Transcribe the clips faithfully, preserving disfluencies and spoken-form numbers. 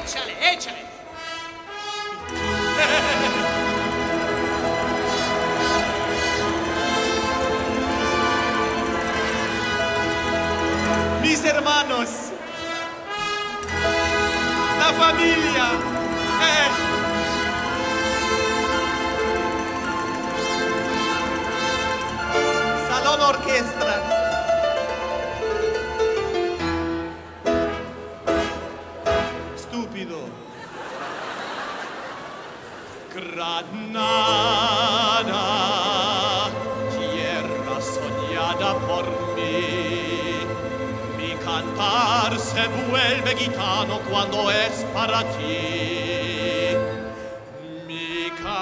échale, échale. Mis hermanos, la familia, eh. Salón orquestra. Estúpido. Granada, tierra soñada por mí. Mi cantar se vuelve gitano cuando es para ti. Mi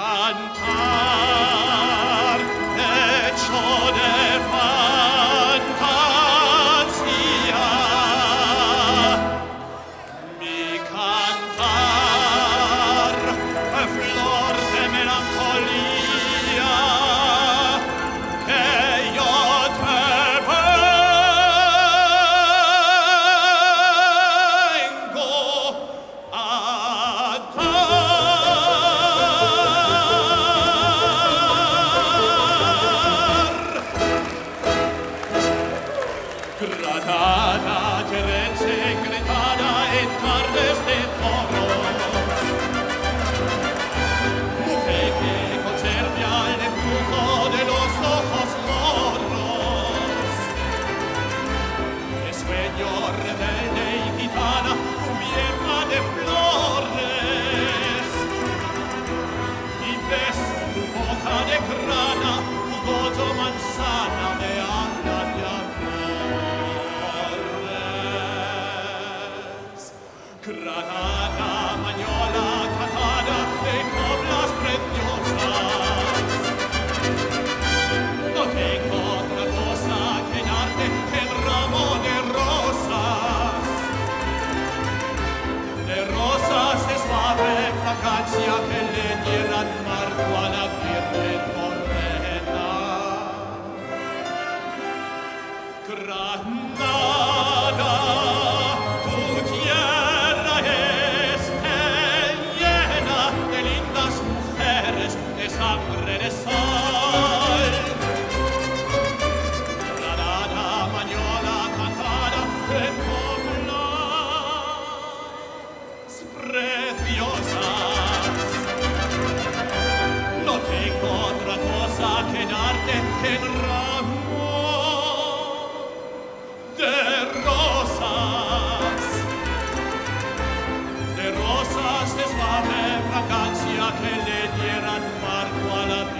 cantar hecho de fantasía. Mi cantar flor de melancolía que yo te vengo a dar. Granada, Terense, Grenada en tardes de toro. Mujer que conserve al embrujo de los ojos moros. De sueño rebelde y gitana, cubierta de flores. Y beso tu boca de grana, tu gozo manzana de habla de amores. Granada, mañola, catada de coplas preciosas. No tengo otra cosa que darte que el ramo de rosas. De rosas de suave fragancia que le dieran marco a la Virgen morena. Granada, tu tierra es llena de lindas mujeres de sangre de sol. Granada, mañola, cantada de coplas preciosas. No tengo otra cosa que darte que el ramo de rosas, de rosas de suave fragancia que le dieran marco a la